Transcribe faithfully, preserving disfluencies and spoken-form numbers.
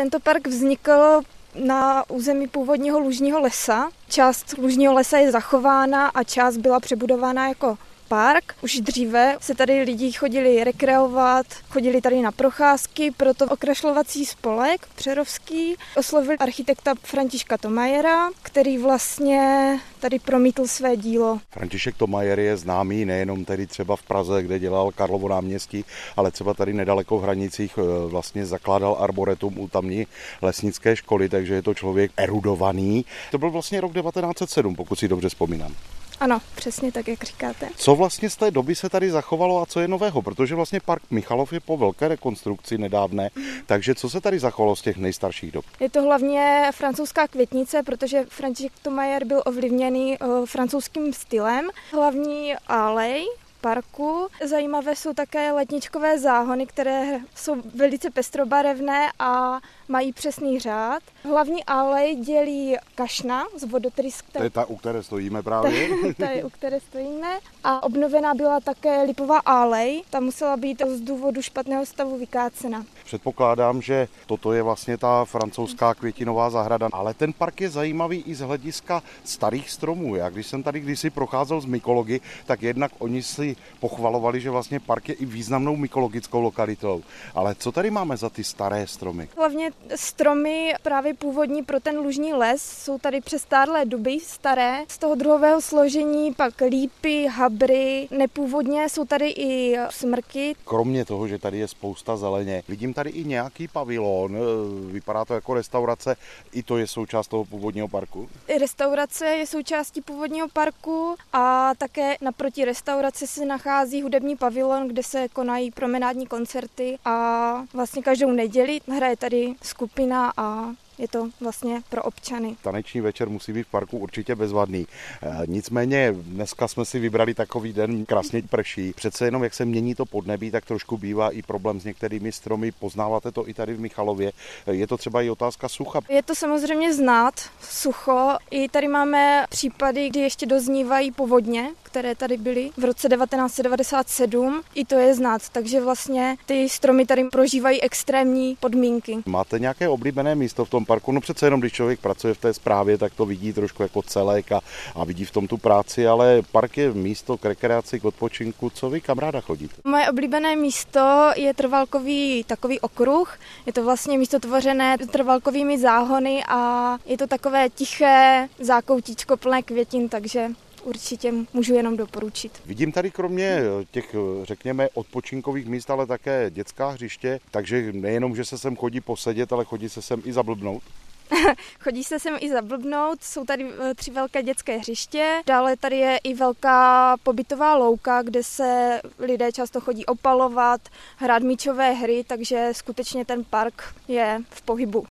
Tento park vznikl na území původního lužního lesa. Část lužního lesa je zachována a část byla přebudována jako park. Už dříve se tady lidi chodili rekreovat, chodili tady na procházky, proto okrašlovací spolek přerovský oslovil architekta Františka Thomajera, který vlastně tady promítl své dílo. František Thomajer je známý nejenom tedy třeba v Praze, kde dělal Karlovo náměstí, ale třeba tady nedaleko v Hranicích vlastně zakládal arboretum u tamní lesnické školy, takže je to člověk erudovaný. To byl vlastně rok devatenáct set sedm, pokud si dobře vzpomínám. Ano, přesně tak, jak říkáte. Co vlastně z té doby se tady zachovalo a co je nového? Protože vlastně park Michalov je po velké rekonstrukci nedávné, takže co se tady zachovalo z těch nejstarších dob? Je to hlavně francouzská květnice, protože František Thomajer byl ovlivněný uh, francouzským stylem. Hlavní alej parku. Zajímavé jsou také ledničkové záhony, které jsou velice pestrobarevné a mají přesný řád. Hlavní alej dělí kašna z vodotrysk. To je ta, u které stojíme právě. Ta je, u které stojíme. A obnovená byla také lipová alej. Ta musela být z důvodu špatného stavu vykácena. Předpokládám, že toto je vlastně ta francouzská květinová zahrada, ale ten park je zajímavý i z hlediska starých stromů. Já když jsem tady kdysi procházel z mykology, tak jednak oni si pochvalovali, že vlastně park je i významnou mykologickou lokalitou. Ale co tady máme za ty staré stromy? Hlavně stromy právě původní pro ten lužní les jsou tady přestárlé duby staré. Z toho druhového složení pak lípy, habry, nepůvodně jsou tady i smrky. Kromě toho, že tady je spousta zeleně, vidím tady i nějaký pavilon, vypadá to jako restaurace, i to je součást toho původního parku? Restaurace je součástí původního parku a také naproti restauraci se nachází hudební pavilon, kde se konají promenádní koncerty a vlastně každou neděli hraje tady skupina a je to vlastně pro občany. Taneční večer musí být v parku určitě bezvadný. Nicméně dneska jsme si vybrali takový den, krásně prší. Přece jenom, jak se mění to podnebí, tak trošku bývá i problém s některými stromy. Poznáváte to i tady v Michalově. Je to třeba i otázka sucha? Je to samozřejmě znát, sucho. I tady máme případy, kdy ještě doznívají povodně, které tady byly v roce devatenáct set devadesát sedm. I to je znát, takže vlastně ty stromy tady prožívají extrémní podmínky. Máte nějaké oblíbené místo v tom parku? No přece jenom, když člověk pracuje v té správě, tak to vidí trošku jako celek a, a vidí v tom tu práci, ale park je místo k rekreaci, k odpočinku. Co vy, kam ráda chodíte? Moje oblíbené místo je trvalkový takový okruh. Je to vlastně místo tvořené trvalkovými záhony a je to takové tiché zákoutíčko plné květin, takže určitě můžu jenom doporučit. Vidím tady kromě těch, řekněme, odpočinkových míst, ale také dětská hřiště, takže nejenom, že se sem chodí posedět, ale chodí se sem i zablbnout. Chodí se sem i zablbnout, jsou tady tři velké dětské hřiště, dále tady je i velká pobytová louka, kde se lidé často chodí opalovat, hrát míčové hry, takže skutečně ten park je v pohybu.